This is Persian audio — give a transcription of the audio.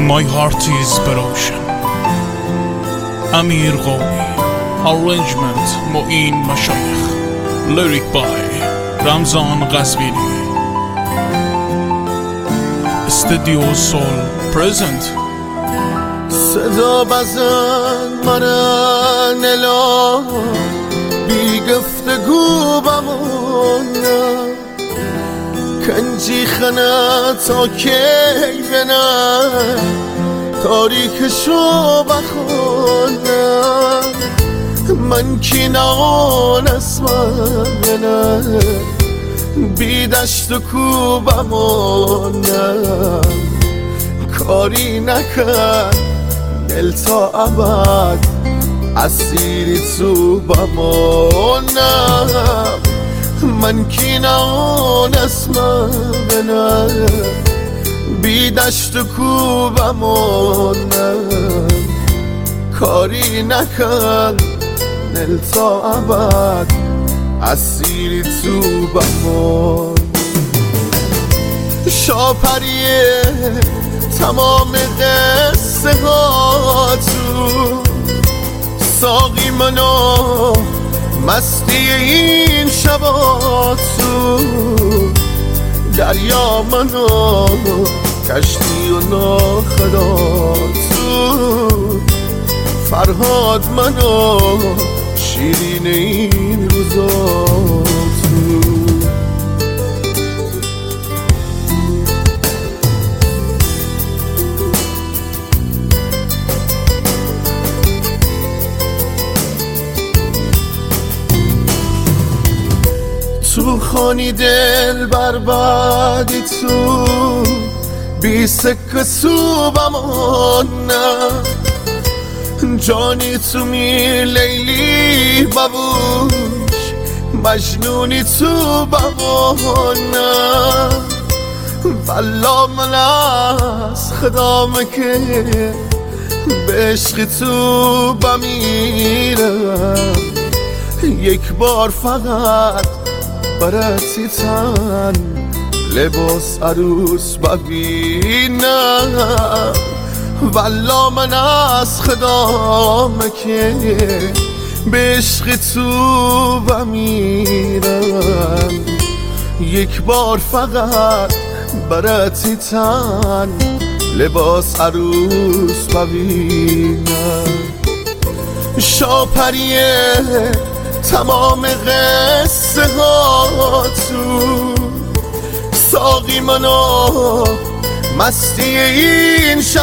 My heart is broken. امیر قومی. Arrangement معین مشایخ. Lyric by رمضان قزوینی. استودیو سول present. صدا بزن من الا بی گفتگو بمونم کنجی خنه تا کی بنه تاریکشو بخونم من کی نانسمنه بی دشت و کو بمونم کاری نکن دل تا ابد اسیری تو بمونم من کی نانسمنه بی دشت و کو بمونم کاری نکن دل تا ابد اسیری تو بمون شاپریه تمام قصه ها تو ساقی منو مستی این شبا تو دریا منو کشتی و ناخدا تو فرهاد منو شیرین این روزا تو تو خانی دل بربادی تو بی سکه تو بمانم جانی تو می لیلی ببوش مجنونی تو بمانم والا من از خدام که به عشق تو بمیرم یک بار فقط برای تن لباس عروس ببینم والا من از خدام که به عشق تو بمیرم یک بار فقط برای تن لباس عروس ببینم شاپریه تمام قصه ها تو ساقی منو مستی این